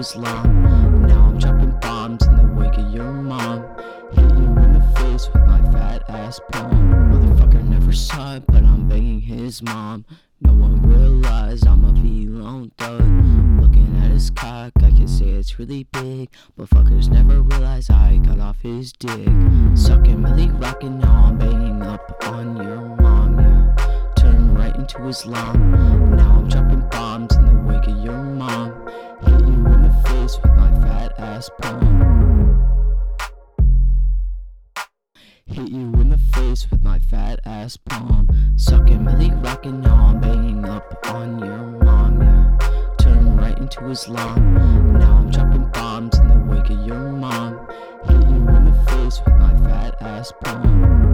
Islam. Now I'm dropping bombs in the wake of your mom. Hit you in the face with my fat ass palm. Motherfucker never saw it, but I'm banging his mom. No one realized I'm a V-Lone thug. Looking at his cock, I can say it's really big, but fuckers never realize I cut off his dick. Sucking Millie rockin', now I'm banging up on your mom, yeah. Turn right into Islam. Now I'm dropping bombs in the wake of your mom. Hit you in the face with my fat ass palm. Hit you in the face with my fat ass palm. Sucking Millie rockin', now I'm banging up on your mom, yeah. Turn right into Islam. Now I'm dropping bombs in the wake of your mom. Hit you in the face with my fat ass palm.